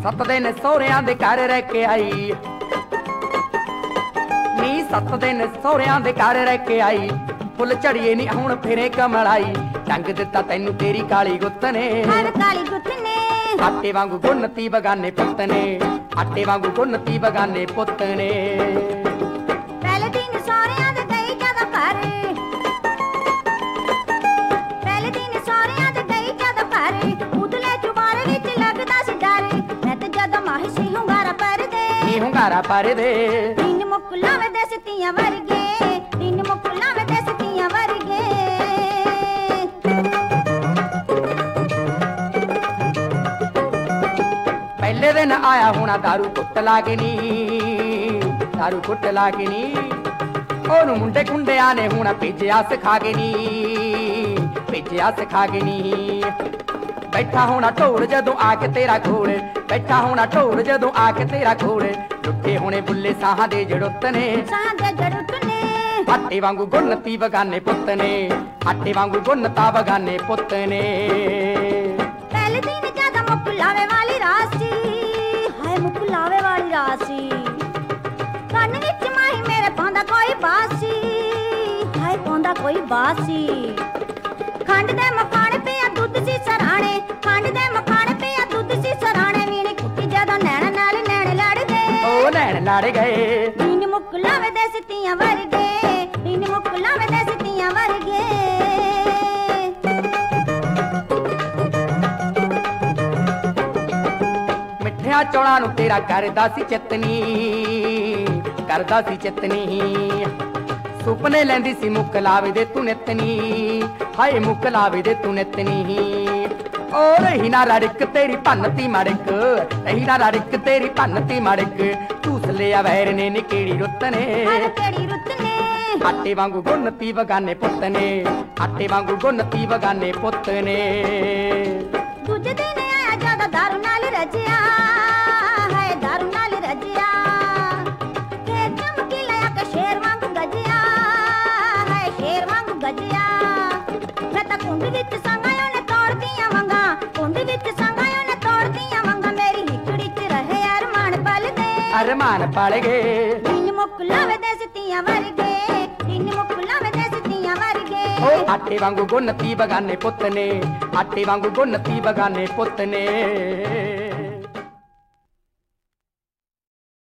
7 दिन ਸਹੁਰਿਆਂ ਦੇ ਘਰ ਰਹਿ ਕੇ ਆਈ ਨੀ 7 दिन ਸਹੁਰਿਆਂ ਦੇ ਘਰ ਰਹਿ ਕੇ ਆਈ ਫੁੱਲ ਝੜੀਏ ਨੀ ਹੁਣ ਫਿਰੇ ਕਮਲਾਈ ਟੰਗ ਦਿੱਤਾ ਤੈਨੂੰ ਤੇਰੀ ਕਾਲੀ ਗੁੱਤ ਨੇ ਹਰ ਕਾਲੀ ਗੁੱਤ ਨੇ ਆਟੇ ਵਾਂਗੂ ਗੁੰਨਤੀ ਬਗਾਨੇ ਪੁੱਤ ਨੇ ਆਟੇ ਵਾਂਗੂ ਗੁੰਨਤੀ ਬਗਾਨੇ ਪੁੱਤ ਨੇ ਪਹਿਲੇ ਦਿਨ ਸਹੁਰਿਆਂ ਦੇ ਗਈ ਜਦੋਂ ਘਰ ਪਹਿਲੇ ਦਿਨ ਸਹੁਰਿਆਂ ਦੇ ਗਈ ਜਦੋਂ ਘਰ ਉਦਲੇ ਚੁਬਾਰੇ ਵਿੱਚ ਲੱਗਦਾ ਸੀ ਡਰ ਮੈਂ ਤੇ ਜਦੋਂ ਮਾਹੀ ਸੀ ਹੁੰਗਾਰਾ ਪਰਦੇ ਨੀ ਹੁੰਗਾਰਾ ਪਰਦੇ ਤਿੰਨ ਮੁਕਲਾਂ ਵੇ ਦੇਸਤੀਆਂ ਵਰਗੇ ਤਿੰਨ ਮੁਕਲਾਂ ਵੇ ਦੇਸਤੀਆਂ ਵਰਗੇ ਪਹਿਲੇ ਦਿਨ ਆਇਆ ਹੋਣਾ ਦਾਰੂ ਕੁੱਟ ਲਾ ਕੇ ਨੀ ਦਾਰੂ ਕੁੱਟ ਲਾ ਕੇ ਨੀ ਉਹਨੂੰ ਮੁੰਡੇ ਕੁੰਡਿਆਂ ਨੇ ਹੁਣ ਭੇਜਿਆ ਸਿਖਾ ਕੇ ਨੀ ਭੇਜਿਆ ਸਿਖਾ ਕੇ ਨੀ ਬੈਠਾ ਹੋਣਾ ਢੋਲ ਜਦੋਂ ਆ ਕੇ ਤੇਰਾ ਕੋਲ ਬੈਠਾ ਹੋਣਾ ਢੋਲ ਜਦੋਂ ਆ ਕੇ ਤੇਰਾ ਕੋਲ ਲੁੱਟੇ ਹੋਣੇ ਬੁੱਲੇ ਸਾਹਾਂ ਦੇ ਜੜੁੱਤ ਨੇ ਸਾਹਾਂ ਦੇ ਜੜੁੱਤ ਨੇ ਆਟੇ ਵਾਂਗੂ ਗੁੰਨਤੀ ਬਗਾਨੇ ਪੁੱਤ ਨੇ ਆਟੇ ਵਾਂਗੂ ਗੁੰਨਤਾ ਬਗਾਨੇ ਪੁੱਤ ਨੇ ਪਹਿਲੇ ਦਿਨ ਜਦੋਂ ਮੁਕਲਾਵੇ ਵਾਲੀ ਰਾਸੀ ਹਾਏ ਮੁਕਲਾਵੇ ਵਾਲੀ ਰਾਸੀ ਕੰਨ ਵਿੱਚ ਮਾਹੀ ਮੇਰੇ ਪਾਉਂਦਾ ਕੋਈ ਬਾਸੀ ਹਾਏ ਪਾਉਂਦਾ ਕੋਈ ਬਾਸੀ ਖੰਡ ਦੇ ਮਖਾਣੇ ਪਿਆ ਦੁੱਧ ਸੀ ਸਰਾਣੇ ਖੰਡ ਦੇ ਮਖਾਣੇ ਪਿਆ ਦੁੱਧ ਸੀ ਸਰਾਣੇ ਵੀਣੇ ਕੁੱਟੀ ਜਦੋਂ ਨੈਣ ਨਾਲ ਨੈਣ ਲੜਦੇ ਉਹ ਨੈਣ ਲੜ ਗਏ ਤਿੰਨ ਮੁਕਲਾਵੇ ਦੇ ਸਿੱਤੀਆਂ ਵਰਗੇ ਤਿੰਨ ਮੁਕਲਾਵੇ ਦੇ ਸਿੱਤੀਆਂ ਵਰਗੇ ਮਿੱਠਿਆਂ ਚੌਲਾਂ ਨੂੰ ਤੇਰਾ ਕਰਦਾ ਸੀ ਚਿਤਨੀ ਕਰਦਾ ਸੀ ਚਿਤਨੀ ਸੁਪਨੇ ਲੈਂਦੀ ਸੀ ਮੁੱਕ ਲਾਵੇ ਦੇ ਤੂੰ ਨਿਤਨੀ ਹਾਏ ਮੁੱਕ ਲਾਵੇ ਦੇ ਤੂੰ ਨਿਤਨੀ ਓ ਰਹੀ ਨਾ ਰੜਕ ਤੇਰੀ ਭੰਨਤੀ ਮੜਕ ਰਹੀ ਨਾ ਰੜਕ ਤੇਰੀ ਭੰਨਤੀ ਮੜਕ ਤੂਸ ਲਿਆ ਵੈਰ ਨੇ ਨਿਕੇੜੀ ਰੁੱਤ ਨੇ ਕਿਹੜੀ ਰੁੱਤ ਨੇ ਆਟੇ ਵਾਂਗੂ ਗੁੰਨਤੀ ਬਗਾਨੇ ਪੁੱਤ ਨੇ ਆਟੇ ਵਾਂਗੂ ਗੁੰਨਤੀ ਬਗਾਨੇ ਪੁੱਤ ਨੇ ਦੂਜੇ ਦਿਨ ਆਇਆ ਜਦੋਂ ਦਾਰੂ ਨਾਲ ਰਜਿਆ ਹਾਏ ਦਾਰੂ ਨਾਲ ਰਜਿਆ ਤੇ ਚਮਕੀ ਲਿਆ ਕਿ ਸ਼ੇਰ ਵਾਂਗ ਗੱਜਿਆ ਹਾਏ ਸ਼ੇਰ ਵਾਂਗ ਗੱਜਿਆ ਮੈਂ ਤਾਂ ਕੁੰਡ ਵਿੱਚ ਸੰਗਾਇਓ ਨੇ ਤੋੜਦੀਆਂ ਵੰਗਾ ਕੁੰਡ ਵਿੱਚ ਸੰਗਾਇਓ ਨੇ ਤੋੜਦੀਆਂ ਵੰਗਾ ਮੇਰੀ ਹਿੱਕੜੀ 'ਚ ਰਹੇ ਅਰਮਾਨ ਪਲਦੇ ਅਰਮਾਨ ਪਲ ਗਏ ਤਿੰਨ ਮੁਕਲਾਂ ਵੇ ਦੇਸਤੀਆਂ ਵਰਗੇ ਤਿੰਨ ਮੁਕਲਾਂ ਵੇ ਦੇਸਤੀਆਂ ਵਰਗੇ ਓ ਆਟੇ ਵਾਂਗੂ ਗੁੰਨਤੀ ਬਗਾਨੇ ਪੁੱਤ ਨੇ ਆਟੇ ਵਾਂਗੂ ਗੁੰਨਤੀ ਬਗਾਨੇ ਪੁੱਤ ਨੇ